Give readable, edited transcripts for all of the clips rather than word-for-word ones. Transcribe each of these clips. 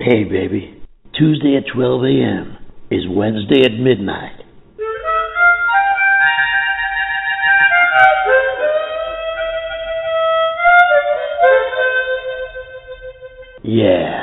Hey, baby. Tuesday at 12 a.m. is Wednesday at midnight. Yeah.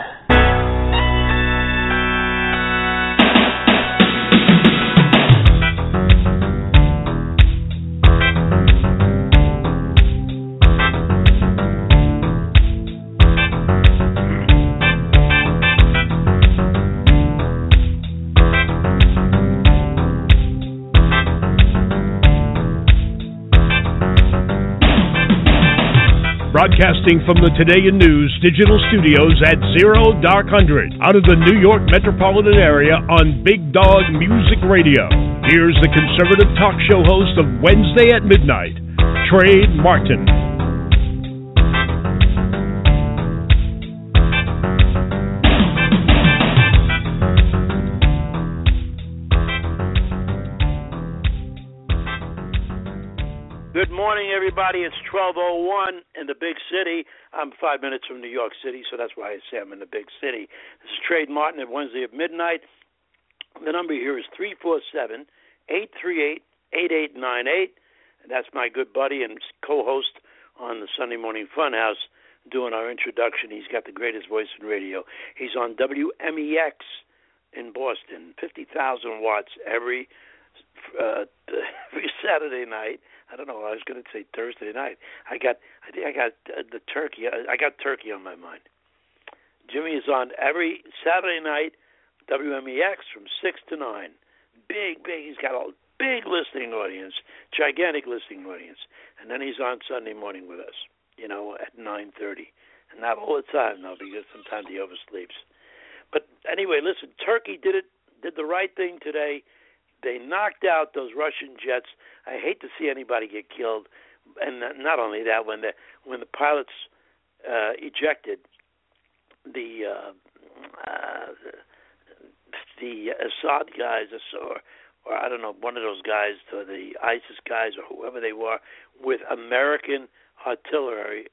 Broadcasting from the Today in News digital studios at 0dark100 out of the New York metropolitan area on Big Dog Music Radio. Here's the conservative talk show host of Wednesday at Midnight, Trey Martin. Good morning, everybody. It's 12:01 in the big city. I'm 5 minutes from New York City, so that's why I say I'm in the big city. This is Trey Martin at Wednesday at midnight. The number here is 347-838-8898. And that's my good buddy and co-host on the Sunday Morning Funhouse doing our introduction. He's got the greatest voice in radio. He's on WMEX in Boston, 50,000 watts every Saturday night. I don't know. I was going to say Thursday night. I think I got the turkey. I got turkey on my mind. Jimmy is on every Saturday night, WMEX from 6 to 9. Big. He's got a big listening audience, gigantic listening audience. And then he's on Sunday morning with us, at 9:30. And not all the time, though, because sometimes he oversleeps. But anyway, listen, Turkey did the right thing today. They knocked out those Russian jets. I hate to see anybody get killed, and not only that, when the pilots ejected the Assad guys, or I don't know, one of those guys, or the ISIS guys, or whoever they were, with American artillery,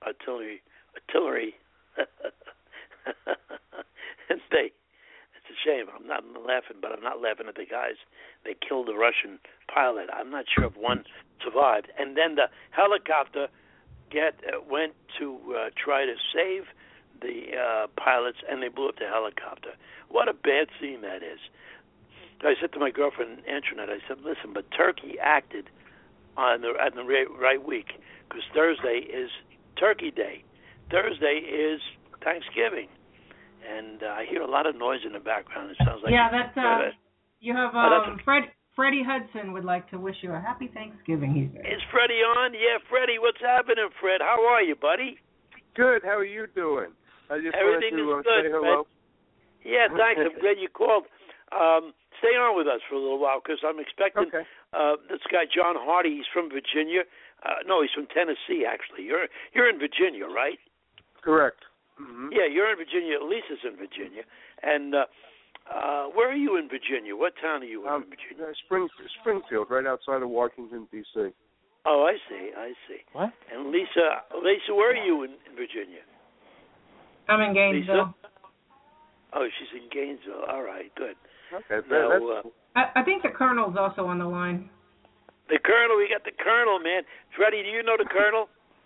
and it's a shame. I'm laughing, but I'm not laughing at the guys. They killed a Russian pilot. I'm not sure if one survived. And then the helicopter went to try to save the pilots, and they blew up the helicopter. What a bad scene that is. I said to my girlfriend, Antoinette, I said, listen, but Turkey acted on the right week, because Thursday is Turkey Day. Thursday is Thanksgiving. And I hear a lot of noise in the background. It sounds like... Yeah, you have Freddie Hudson would like to wish you a happy Thanksgiving. He said. Is Freddie on? Yeah, Freddie, what's happening, Fred? How are you, buddy? Good. How are you doing? I just Everything wanted to is good, say hello. Fred. Yeah, thanks. I'm glad you called. Stay on with us for a little while, because I'm expecting this guy, John Hardy. He's from Virginia. No, he's from Tennessee, actually. You're in Virginia, right? Correct. Mm-hmm. Yeah, you're in Virginia. Lisa's in Virginia. And where are you in Virginia? What town are you in Virginia? Springfield, right outside of Washington, D.C. Oh, I see. What? And Lisa, where are you in Virginia? I'm in Gainesville. Lisa? Oh, she's in Gainesville. All right, good. Okay. I think the Colonel's also on the line. The Colonel, we got the Colonel, man. Freddie, do you know the Colonel?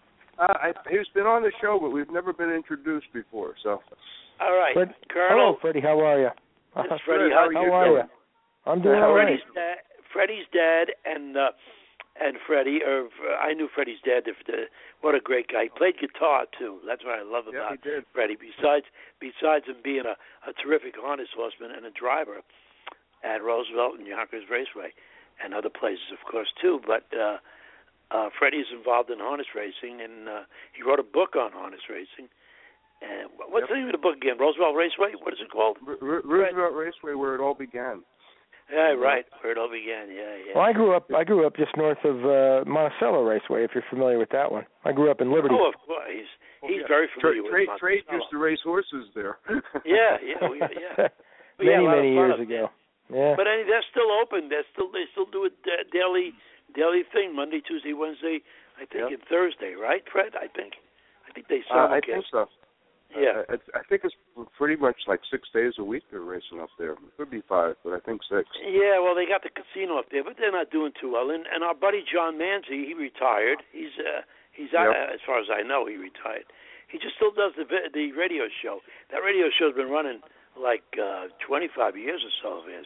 He's been on the show, but we've never been introduced before. So. All right, Colonel. Hello, Freddie. How are you? It's Freddie. How are you? I'm doing all right. Freddie's dad and Freddie, I knew Freddie's dad. What a great guy. He played guitar too. That's what I love about Freddie. Besides him being a terrific harness horseman and a driver at Roosevelt and Yonkers Raceway and other places, of course, too. But Freddie's involved in harness racing, and he wrote a book on harness racing. And what's the name of the book again? Roosevelt Raceway? What is it called? Roosevelt Raceway, where it all began. Yeah, right. Where it all began. Yeah. Well, I grew up just north of Monticello Raceway. If you're familiar with that one, I grew up in Liberty. Oh, of course. He's very familiar with Monticello. Trade used to race horses there. Yeah. Many years ago. Yeah. But they're still open. They still do a daily thing, Monday, Tuesday, Wednesday, I think, and Thursday, right, Fred? I think they simulcast. I think so. Yeah. I think it's pretty much like 6 days a week they're racing up there. It could be 5, but I think 6. Yeah, well, they got the casino up there, but they're not doing too well. And our buddy John Manzi, he retired. He's out, as far as I know, he retired. He just still does the radio show. That radio show's been running like 25 years or so of his.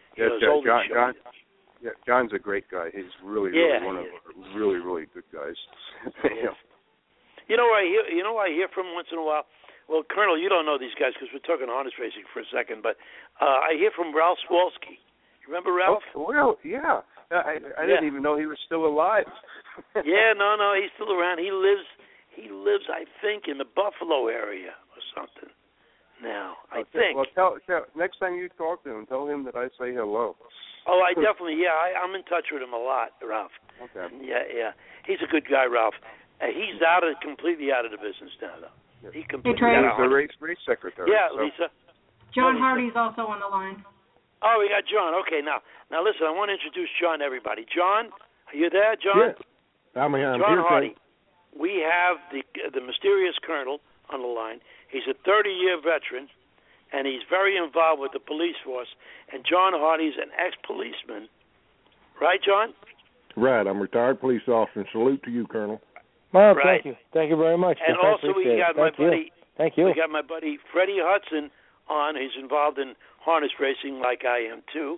John's a great guy. He's really one of our really good guys. You know I hear from once in a while. Well, Colonel, you don't know these guys because we're talking harness racing for a second, but I hear from Ralph Swolsky. You remember Ralph? Oh, well, yeah. I didn't even know he was still alive. Yeah, no, he's still around. He lives, I think, in the Buffalo area or something. Now, I think. Well, tell next time you talk to him, tell him that I say hello. Oh, I definitely, I'm in touch with him a lot, Ralph. Okay. Yeah. He's a good guy, Ralph. He's completely out of the business now, though. He completely He's the race secretary. Yeah, so. Lisa. John Hardy's also on the line. Oh, we got John. Okay, now listen, I want to introduce John to everybody. John, are you there, John? Yeah. I'm John here. Hardy. We have the mysterious Colonel on the line. He's a 30-year veteran, and he's very involved with the police force. And John Hardy's an ex-policeman. Right, John? Right. I'm a retired police officer. Salute to you, Colonel. Well, right. Thank you very much. And also we got my buddy. Thank you. We got my buddy Freddie Hudson on. He's involved in harness racing, like I am too.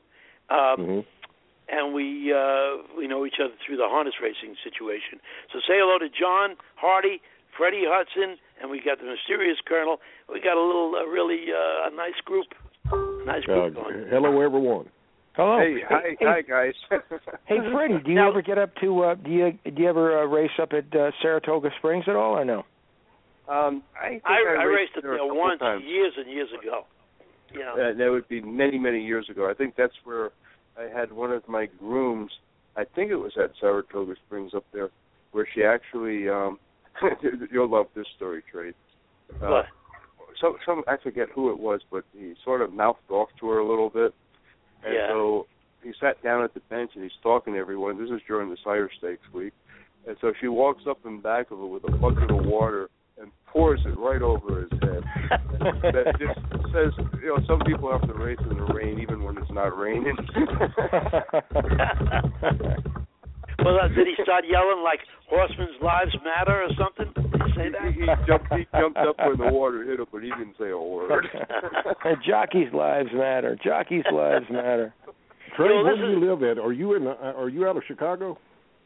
And we know each other through the harness racing situation. So say hello to John Hardy, Freddie Hudson, and we got the mysterious Colonel. We got a nice group. Going. Hello, everyone. Hello. Hey, hi guys. Hey, Freddie, do you ever get up to? Do you ever race up at Saratoga Springs at all, or no? I raced up there once, years and years ago. You know. That would be many years ago. I think that's where I had one of my grooms. I think it was at Saratoga Springs up there, where she actually. You'll love this story, Trey. What? I forget who it was, but he sort of mouthed off to her a little bit. And so he sat down at the bench and he's talking to everyone. This is during the Sire Stakes week. And so she walks up in back of him with a bucket of water and pours it right over his head. That just says, some people have to race in the rain even when it's not raining. Well, did he start yelling like "Horsemen's lives matter" or something? Did he say that? He jumped up when the water hit him, but he didn't say a word. Jockeys' lives matter. Jockeys' lives matter. Trey, where do you live at? Are you out of Chicago?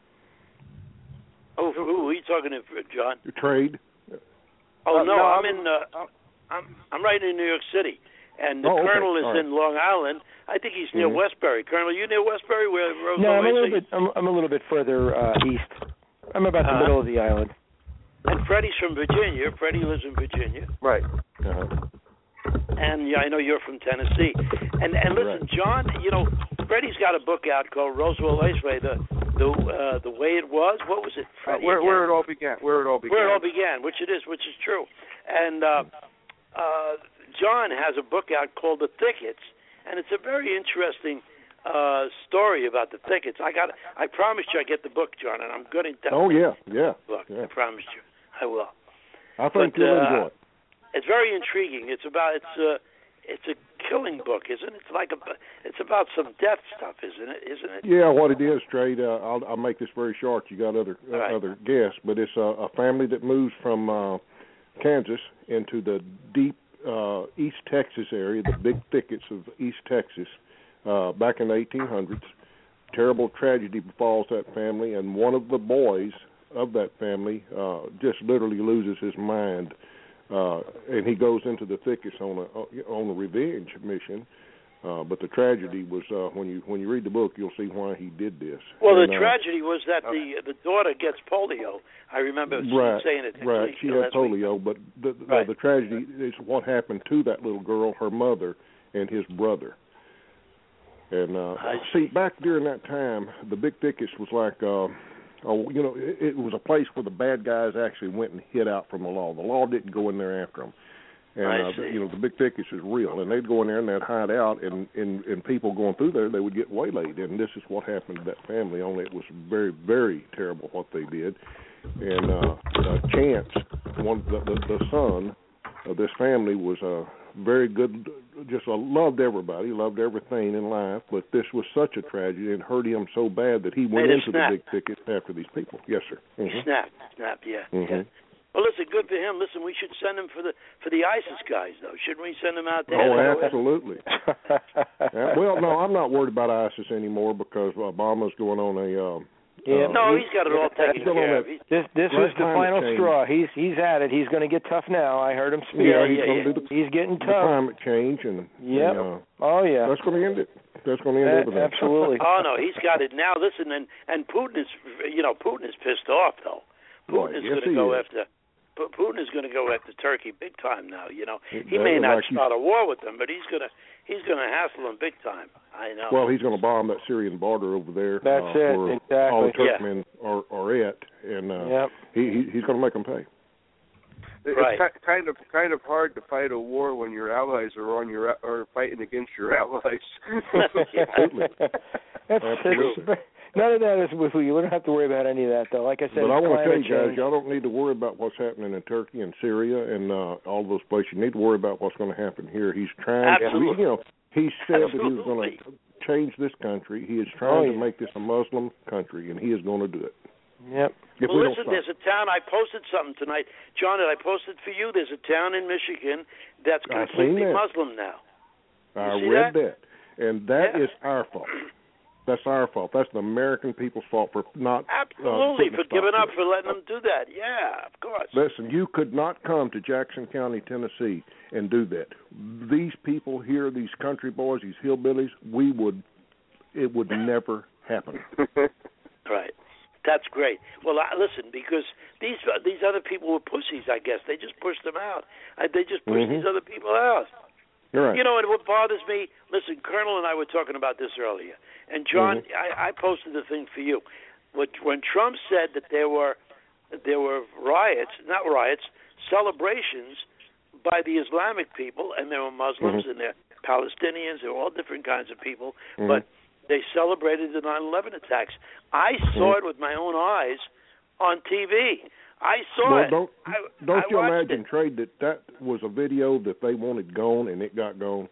Oh, who are you talking to, John? Trade. Oh no, I'm right in New York City, and the Colonel is in Long Island. I think he's near Westbury. Colonel, you near Westbury? I'm a little bit further east. I'm about the middle of the island. And Freddie's from Virginia. Freddie lives in Virginia. Right. And I know you're from Tennessee. And listen, John, Freddie's got a book out called Roosevelt Raceway, the way it was. What was it, Freddie? Where it all began. Where it all began, which is true. And John has a book out called The Thickets. And it's a very interesting story about the thickets. I promised you I'd get the book, John, and I'm going to. Oh yeah. Look, I promised you, I will. I think you'll enjoy it. It's very intriguing. It's a killing book, isn't it? It's about some death stuff, isn't it? Yeah, what it is, Trade. I'll make this very short. You got other guests, but it's a family that moves from Kansas into the deep East Texas area, the big thickets of East Texas, back in the 1800s. Terrible tragedy befalls that family, and one of the boys of that family just literally loses his mind, and he goes into the thickets on a revenge mission. But the tragedy was when you read the book, you'll see why he did this. Well, the tragedy was that the daughter gets polio. I remember saying it. Right, she had polio, but the tragedy is what happened to that little girl, her mother, and his brother. And see, back during that time, the big thickets was like, it was a place where the bad guys actually went and hid out from the law. The law didn't go in there after them. And the big thickets is real, and they'd go in there and they'd hide out, and people going through there, they would get waylaid. And this is what happened to that family. Only it was very, very terrible what they did. And Chance, the son, this family was very good, just loved everybody, loved everything in life, but this was such a tragedy and hurt him so bad that he went into the big ticket after these people. Yes, sir. Mm-hmm. Snap, yeah. Well, listen, good for him. Listen, we should send him for the ISIS guys, though. Shouldn't we send him out there? Oh, absolutely. Well, no, I'm not worried about ISIS anymore because Obama's going on a. No, he's got it all taken care of. This was the final straw. He's at it. He's going to get tough now. I heard him speak. He's getting tough. The climate change and. Yep. That's going to end it. That's going to end everything. Absolutely. Oh no, he's got it now. Listen, and Putin is pissed off though. Putin is going to go after. Putin is going to go after Turkey big time now. He may not start a war with them, but he's going to hassle them big time. I know. Well, he's going to bomb that Syrian border over there. That's it. Where exactly. all the Turkmen are at, and he's going to make them pay. Right. It's kind of hard to fight a war when your allies are fighting against your allies. Absolutely. Absolutely. None of that is with you. We don't have to worry about any of that, though. Like I said, but I want to tell you guys, y'all don't need to worry about what's happening in Turkey and Syria and all those places. You need to worry about what's going to happen here. He's trying. Absolutely. He said that he was going to change this country. He is trying to make this a Muslim country, and he is going to do it. Yep. Well, listen, there's a town. I posted something tonight, John. That I posted for you. There's a town in Michigan that's completely Muslim now. I read that, and that is our fault. That's our fault. That's the American people's fault for not. Absolutely, for giving up, for letting them do that. Yeah, of course. Listen, you could not come to Jackson County, Tennessee, and do that. These people here, these country boys, these hillbillies, it would never happen. Right. That's great. Well, listen, because these other people were pussies, I guess. They just pushed them out. They just pushed these other people out. You're right. And what bothers me, listen, Colonel and I were talking about this earlier. And, John, I posted the thing for you. When Trump said that there were celebrations by the Islamic people, and there were Muslims and there were Palestinians, there were all different kinds of people, but they celebrated the 9/11 attacks. I saw it with my own eyes on TV. I saw it. Don't you imagine, Trey, that was a video that they wanted gone and it got gone?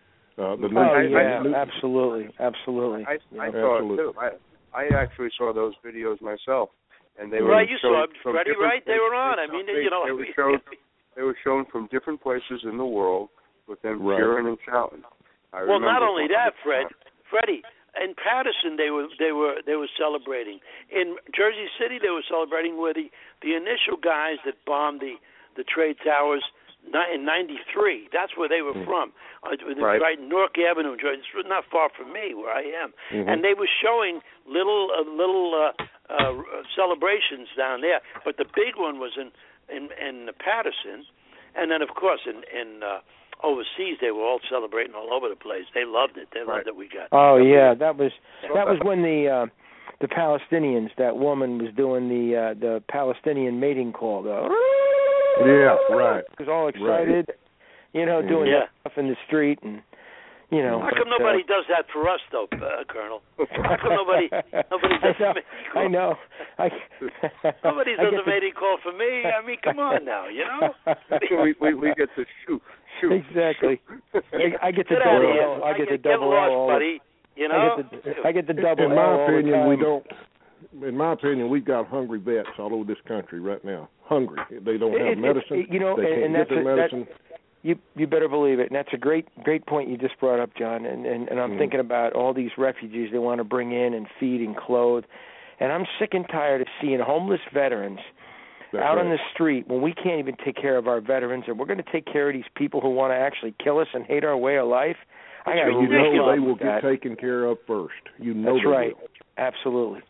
Absolutely. I saw it too. I actually saw those videos myself, and they were right. You saw it, Freddie, right? They were on. I mean, they were shown from different places in the world with them cheering and shouting. Well, not only that, Freddie. In Patterson, they were celebrating. In Jersey City, they were celebrating where the initial guys that bombed the trade towers in '93. That's where they were from. Right in Newark Avenue, Jersey. It's not far from me, where I am. And they were showing little celebrations down there. But the big one was in Patterson, and then of course in overseas, they were all celebrating all over the place. They loved it. They loved that we got. Oh yeah, that was when the Palestinians, that woman was doing the Palestinian mating call though. Yeah, right. Was all excited, doing that stuff in the street and. How come nobody does that for us, though, Colonel? How come nobody does a mating call? I know. Nobody does a mating call for me. I mean, come on now, we get to shoot. Exactly. I get the double L. I get the double L. Buddy. I get the double L. In my opinion, we've got hungry vets all over this country right now. Hungry. They don't have medicine. They can't get their medicine. You better believe it, and that's a great point you just brought up, John. And I'm thinking about all these refugees they want to bring in and feed and clothe, and I'm sick and tired of seeing homeless veterans on the street when we can't even take care of our veterans, and we're going to take care of these people who want to actually kill us and hate our way of life. They will get taken care of first. That's right. Will. Absolutely.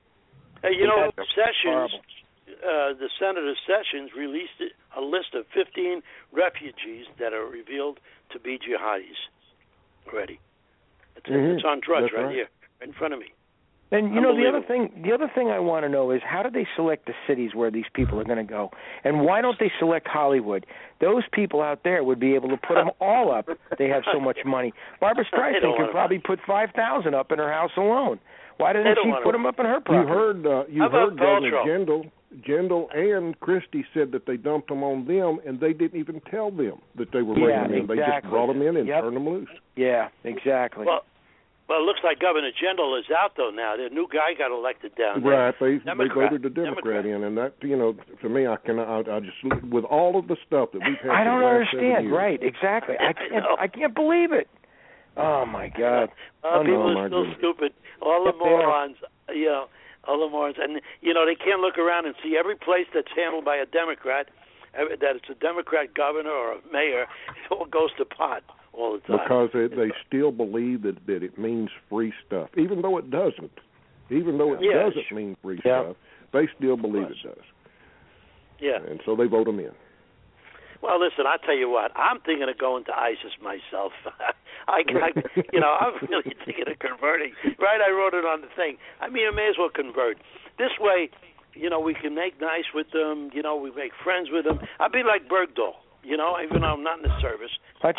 Sessions. The Senator Sessions released a list of 15 refugees that are revealed to be jihadis already. It's on Drudge right here in front of me. And the other thing I want to know is how do they select the cities where these people are going to go, and why don't they select Hollywood? Those people out there would be able to put them all up. They have so much money. Barbara Streisand could probably put 5,000 up in her house alone. Why doesn't she put them up in her property? You heard Governor Jindal. Jindal and Christie said that they dumped them on them, and they didn't even tell them that they were bringing them in. Exactly. They just brought them in and turned them loose. Yeah, exactly. Well, it looks like Governor Jindal is out, though, now. The new guy got elected down there. Right. They voted the Democrat in, and that, to me, I just, with all of the stuff that we've had I don't understand. Years, right, exactly. I can't believe it. Oh, my God. People are still stupid. All the morons, all the morons. And, they can't look around and see every place that's handled by a Democrat, that it's a Democrat governor or a mayor, it all goes to pot all the time. Because they still believe that it means free stuff, even though it doesn't. Even though it doesn't mean free stuff, they still believe it does. Yeah. And so they vote them in. Well, listen, I'll tell you what. I'm thinking of going to ISIS myself. I'm really thinking of converting. Right, I wrote it on the thing. I mean, I may as well convert. This way, we can make nice with them. We make friends with them. I'll be like Bergdahl. Even though I'm not in the service,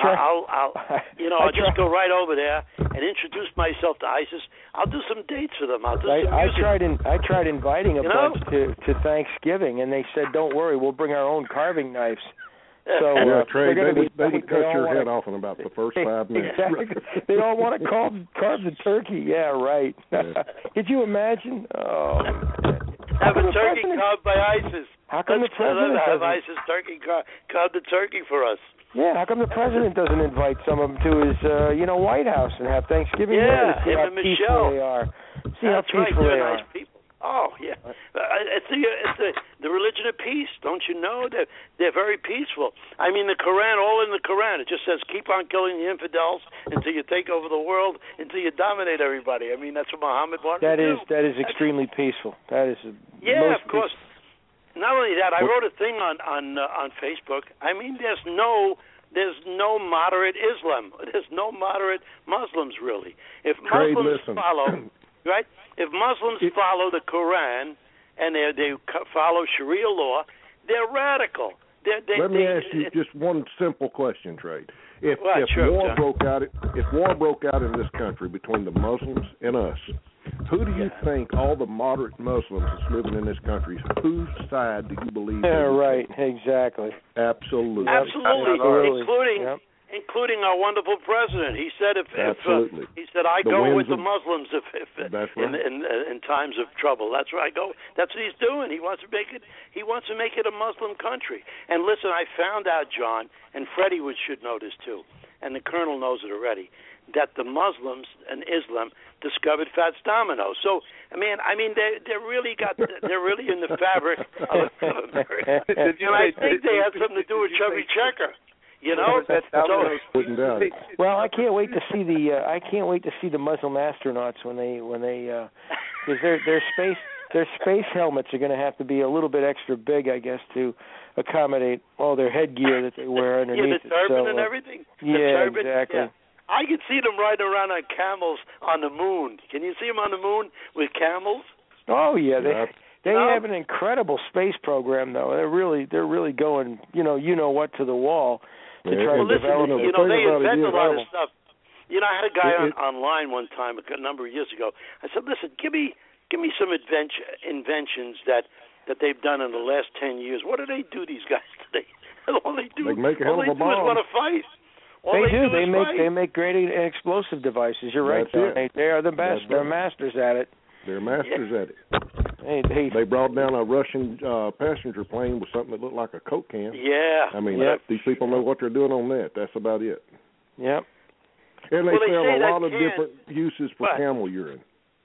I'll just go right over there and introduce myself to ISIS. I'll do some dates for them. I'll do some music. I tried inviting a bunch to Thanksgiving, and they said, "Don't worry, we'll bring our own carving knives." So Trey, they would cut your head off in about the first 5 minutes. Exactly. They all want to carve the turkey. Yeah, right. Yeah. Could you imagine? Oh. Have a turkey carved by ISIS. How come the president have ISIS carve the turkey for us? Yeah, how come the president doesn't invite some of them to his, White House and have Thanksgiving there to see how peaceful they are? See how peaceful they are. Nice people. Oh yeah, it's the religion of peace. Don't you know that they're very peaceful? I mean, the Quran, all in the Quran, it just says keep on killing the infidels until you take over the world, until you dominate everybody. I mean, that's what Muhammad wanted to do. That is extremely peaceful. That is of course. Not only that, I wrote a thing on Facebook. I mean, there's no moderate Islam. There's no moderate Muslims really. If Muslims follow. Right? If Muslims follow the Quran and they follow Sharia law, they're radical. Let me ask you just one simple question, Trey. If war broke out in this country between the Muslims and us, who do you think all the moderate Muslims that's living in this country, whose side do you believe? Right, exactly. Absolutely. Including our wonderful president. He said I go with the Muslims if in times of trouble. That's where I go. That's what he's doing. He wants to make it a Muslim country. And listen, I found out, John, and Freddie should know this too, and the Colonel knows it already, that the Muslims and Islam discovered Fats Domino. So I mean they're really in the fabric of America. And I think they have something to do with Chubby Checker. Well, I can't wait to see the Muslim astronauts when they because their space helmets are going to have to be a little bit extra big, I guess, to accommodate all their headgear that they wear underneath. The turban and everything. Turban, exactly. Yeah. I can see them riding around on camels on the moon. Can you see them on the moon with camels? Oh yeah, they have an incredible space program though. They're really going what to the wall. To try to develop. They invent a lot of stuff. I had a guy online one time a number of years ago. I said, "Listen, give me some inventions that they've done in the last 10 years. What do they do, these guys today? All they do, they make a hell of a bomb. Is want to fight. They make great explosive devices. You're right, John. They are the best. They're masters at it. They're masters at it. They brought down a Russian passenger plane with something that looked like a Coke can. Yeah. I mean, these people know what they're doing on that. That's about it. Yep. And they found a lot of different uses for camel urine.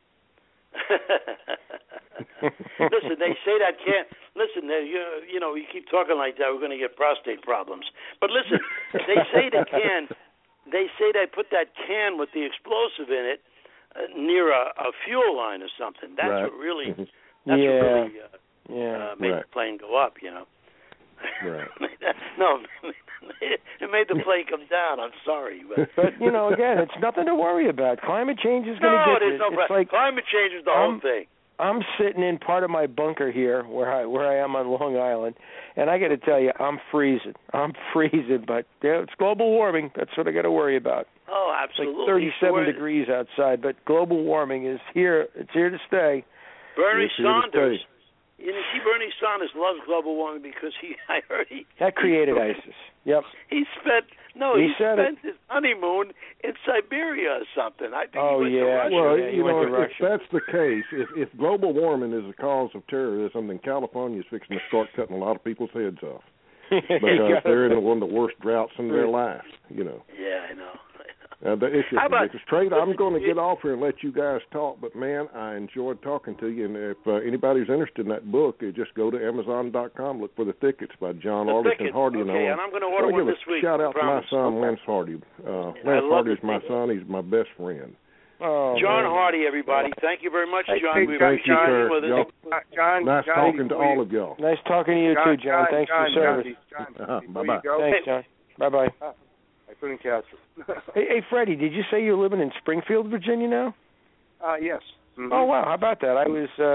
Listen, they say that can't. Listen, you keep talking like that, we're going to get prostate problems. But listen, they say they can. They say they put that can with the explosive in it near a fuel line or something. That's what really. That's what really made the plane go up. Right. No, it made the plane come down. I'm sorry, but again, it's nothing to worry about. Climate change is going to get it. No, climate change is the whole thing. I'm sitting in part of my bunker here where I am on Long Island, and I got to tell you, I'm freezing. But it's global warming. That's what I got to worry about. Oh, absolutely. It's like 37 degrees outside, but global warming is here. It's here to stay. Bernie Sanders. You know, see, Bernie Sanders loves global warming because I heard that created ISIS. Yep. He spent his honeymoon in Siberia or something. I think he went to Russia. Well, he went to Russia. If that's the case, if global warming is the cause of terrorism, then California is fixing to start cutting a lot of people's heads off because they're in one of the worst droughts in their lives. You know. Yeah, I know. It's just ridiculous. Trade, I'm going to get off here and let you guys talk, but, man, I enjoyed talking to you. And if anybody's interested in that book, just go to Amazon.com, look for The Thickets by John Arlington Hardy. Okay, and I'm going to order one this week. Shout out to my son, Lance Hardy. Lance Hardy is my son. He's my best friend. Oh, John Hardy, everybody. Thank you very much, John. Thank you, sir. Nice talking to all of y'all. Nice talking to you, too, John. Thanks for your service. Bye-bye. Thanks, John. Bye-bye. I couldn't catch it. Hey, Freddie, did you say you're living in Springfield, Virginia now? Yes. Mm-hmm. Oh, wow. How about that?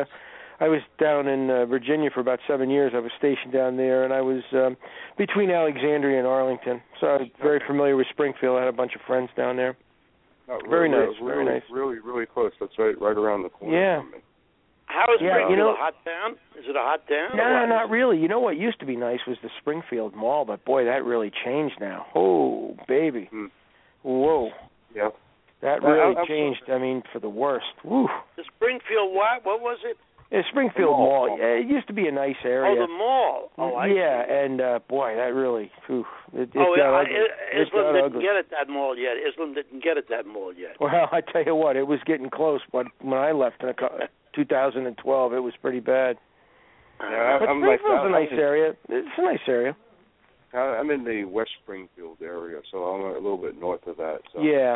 I was down in Virginia for about 7 years. I was stationed down there, and I was between Alexandria and Arlington. So I was very familiar with Springfield. I had a bunch of friends down there. Very nice. Really, really close. That's right around the corner. Yeah. From me. How is Springfield, a hot town? Is it a hot town? No, not really. You know what used to be nice was the Springfield Mall, but boy, that really changed now. Oh, baby. Whoa. Yeah. That really changed, for the worst. Woo. The Springfield what? What was it? The Springfield Mall. Yeah, it used to be a nice area. Oh, the mall. Oh, I see. And boy, that really, it Islam got didn't get at that mall yet. Islam didn't get at that mall yet. Well, I tell you what, it was getting close, but when I left in 2012, it was pretty bad. Yeah, but Springfield's a nice area. It's a nice area. I'm in the West Springfield area, so I'm a little bit north of that. So. Yeah.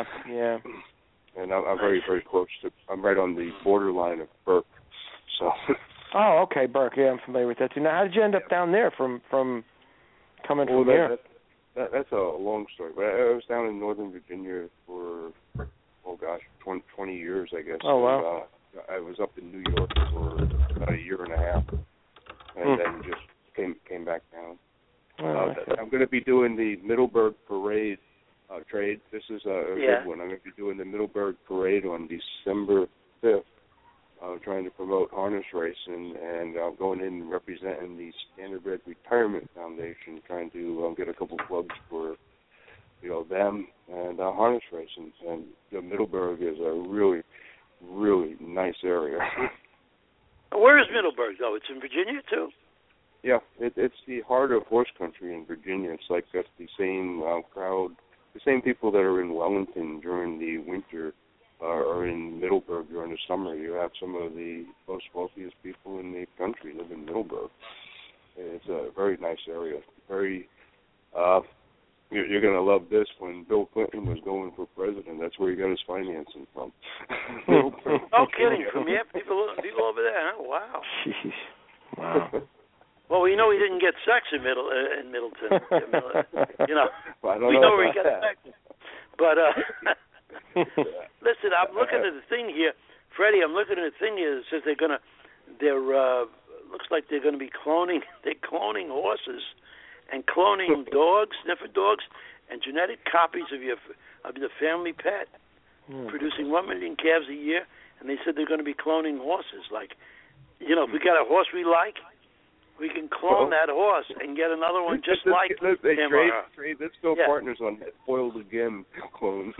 And I'm very, very close to. I'm right on the borderline of Burke. So. Oh, okay, Burke. Yeah, I'm familiar with that too. Now, how did you end up down there from coming from here? That's a long story. But I was down in Northern Virginia for 20 years, I guess. Oh, wow. I was up in New York for about a year and a half, and then just came back down. I'm going to be doing the Middleburg Parade trade. This is a good one. I'm going to be doing the Middleburg Parade on December 5th. Trying to promote harness racing, and going in and representing the Standardbred Retirement Foundation, trying to get a couple clubs for them and harness racing. And Middleburg is a really, really nice area. Where is Middleburg, though? It's in Virginia, too? Yeah, it's the heart of horse country in Virginia. It's like that's the same crowd, the same people that are in Wellington during the winter are in Middleburg during the summer. You have some of the most wealthiest people in the country live in Middleburg. It's a very nice area. Very, you're going to love this. When Bill Clinton was going for president, that's where he got his financing from. No kidding. From people over there, huh? Wow. Jeez. Wow. Well, we know he didn't get sex in Middleton. Well, we know where he got sex. But listen, I'm looking at the thing here, Freddie. I'm looking at the thing here that says looks like they're going to be cloning. They're cloning horses and cloning dogs, sniffer dogs, and genetic copies of the family pet, producing 1 million calves a year. And they said they're going to be cloning horses. Like, if we got a horse we like, we can clone that horse and get another one just like him or her. Trade, let's go partners on that foiled again clones.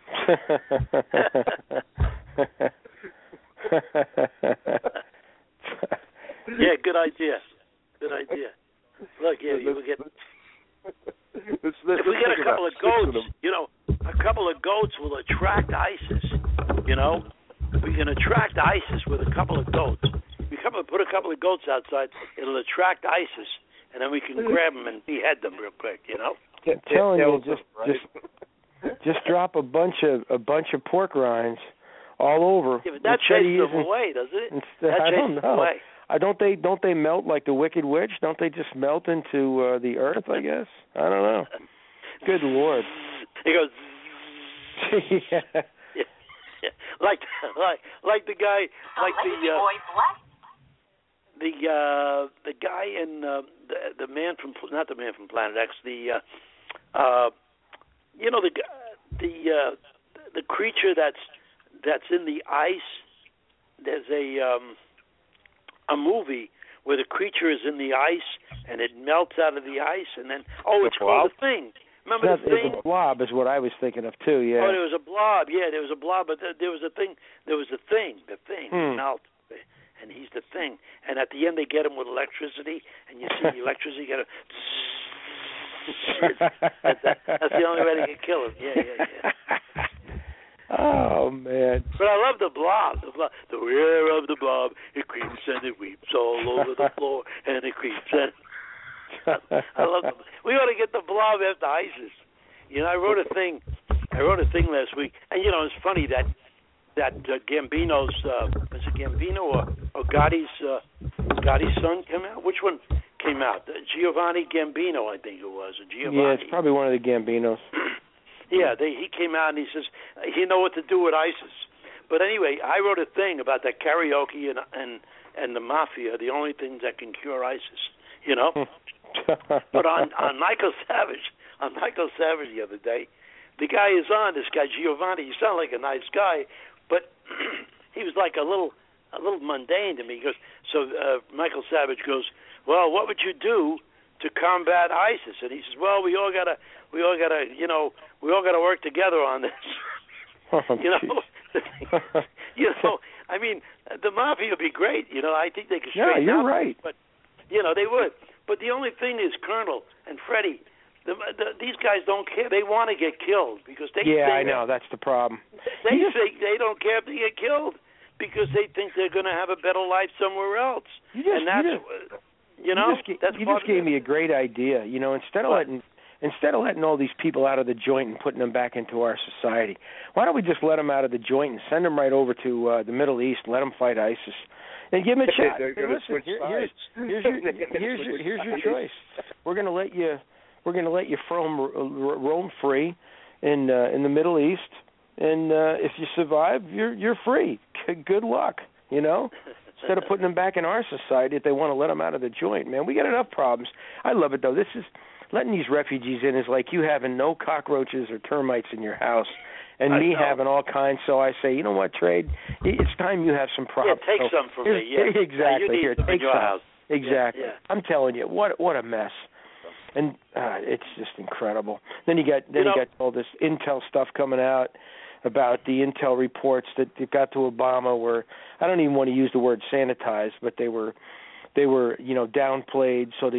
Yeah, good idea. Look, we get. If we get a couple of goats, a couple of goats will attract ISIS. We can attract ISIS with a couple of goats. We put a couple of goats outside, it'll attract ISIS, and then we can grab them and behead them real quick. I'm telling you, just drop a bunch of pork rinds all over. Yeah, but that chases them away, doesn't it? I don't know. Don't they melt like the Wicked Witch? Don't they just melt into the earth? I guess. I don't know. Good Lord. He goes. Yeah. Like the guy, like the guy in the man from, not the man from Planet X, the creature that's in the ice. There's a movie where the creature is in the ice and it melts out of the ice, and then it's called The Thing. Remember The Thing? The Blob is what I was thinking of too. Yeah. Oh, there was a blob. Yeah, there was a blob, but there was a thing. There was a thing. The Thing melt, and he's the Thing. And at the end, they get him with electricity, and you see the electricity get a. That's the only way they can kill him. Yeah. Oh, man. But I love the Blob. The air of the Blob, it creeps and it weeps all over the floor, and it creeps and... I love them. We ought to get the Blob after ISIS. You know, I wrote a thing last week, and, you know, it's funny that Gambino's, was it Gambino or Gotti's son came out? Which one came out? Giovanni Gambino, I think it was. Giovanni. Yeah, it's probably one of the Gambinos. Yeah, he came out and he says he know what to do with ISIS. But anyway, I wrote a thing about that karaoke and the mafia, the only things that can cure ISIS, you know. But on Michael Savage the other day, the guy is on, this guy Giovanni. He sounded like a nice guy, but he was like a little mundane to me. He goes, Michael Savage goes, well, what would you do to combat ISIS? And he says, well, we all gotta work together on this. I mean, the mafia would be great. You know, I think they could straighten out. Yeah, you're right. But, you know, they would. But the only thing is, Colonel and Freddie, these guys don't care. They want to get killed because they. Yeah, I know. That's the problem. They think they don't care if they get killed because they think they're going to have a better life somewhere else. You just gave me a great idea. You know, instead of letting all these people out of the joint and putting them back into our society, why don't we just let them out of the joint and send them right over to the Middle East and let them fight ISIS? And give them a shot. Hey, listen, here's your choice. We're going to let you roam free in the Middle East, and if you survive, you're free. Good luck, you know. Instead of putting them back in our society, if they want to let them out of the joint, man, we got enough problems. I love it though. This is letting these refugees in is like you having no cockroaches or termites in your house. And me having all kinds, so I say, you know what, Trade? It's time you have some problems. Yeah, take some from me. Yeah, exactly. Here, take some. House. Exactly. Yeah. I'm telling you, what a mess. And it's just incredible. Then you got all this intel stuff coming out about the intel reports that got to Obama, where I don't even want to use the word sanitized, but they were downplayed. So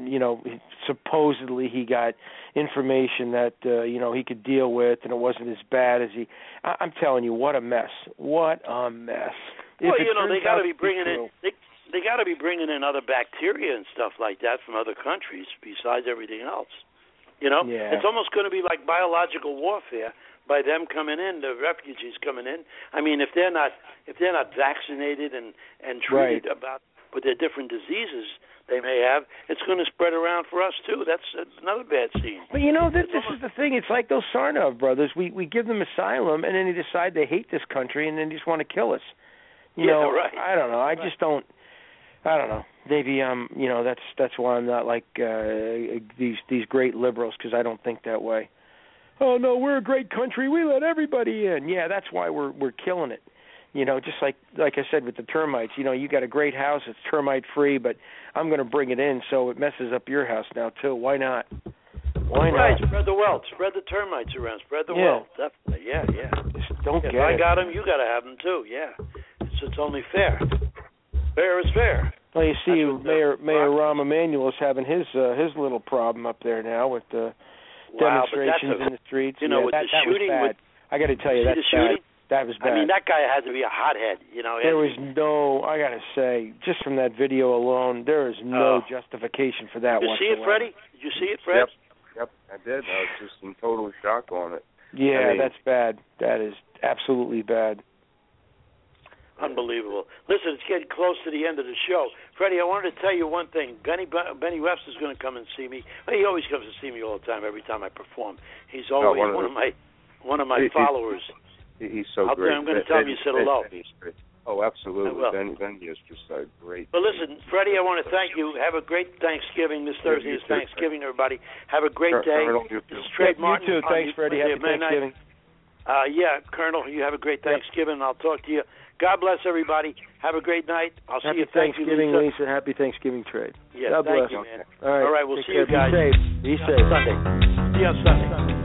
supposedly he got information that he could deal with, and it wasn't as bad as he. I'm telling you, what a mess! What a mess! Well, they got to be bringing in. They got to be bringing in other bacteria and stuff like that from other countries besides everything else. You know, It's almost going to be like biological warfare by them coming in, the refugees coming in. I mean, if they're not vaccinated and treated with their different diseases they may have, it's going to spread around for us too. That's another bad scene. But this is the thing. It's like those Sarnov brothers. We give them asylum, and then they decide they hate this country, and then they just want to kill us. You know, right. I don't know. I just don't. I don't know. Maybe that's why I'm not like these great liberals, because I don't think that way. Oh no, we're a great country. We let everybody in. Yeah, that's why we're killing it. You know, just like I said with the termites. You know, you got a great house, it's termite free, but I'm going to bring it in so it messes up your house now too. Why not? Why not? Right, spread the wealth, spread the termites around, spread the wealth. Definitely, yeah. Just don't get it. If I got them, you got to have them too. Yeah, it's only fair. Fair is fair. Well, you see, Mayor Rahm Emanuel is having his little problem up there now with the demonstrations in the streets. You know, with the shooting. Was bad. I got to tell you, that's bad. That was bad. I mean, that guy has to be a hothead. You know. There was no. I got to say, just from that video alone, there is no justification for that. Did you see it, Freddie? Did you see it, Fred? Yep, I did. I was just in total shock on it. Yeah, that's bad. That is absolutely bad. Unbelievable. Listen, it's getting close to the end of the show. Freddie, I wanted to tell you one thing. Benny Webster's going to come and see me. Well, he always comes to see me all the time, every time I perform. He's always one of my followers. He's so great. I'm going to tell him you said hello. Oh, absolutely. Benny is just a great. But listen, Freddie, I want to thank you. Have a great Thanksgiving. This Thursday is Thanksgiving, everybody. Have a great day. You too. Thanks, Freddie. Happy Thanksgiving. Yeah, Colonel, you have a great Thanksgiving. I'll talk to you. God bless everybody. Have a great night. I'll see you. Happy Thanksgiving, Lisa. Happy Thanksgiving, Trade. Yeah, God bless. You, man. All right, we'll see you guys. Be safe. Sunday. See you on Sunday.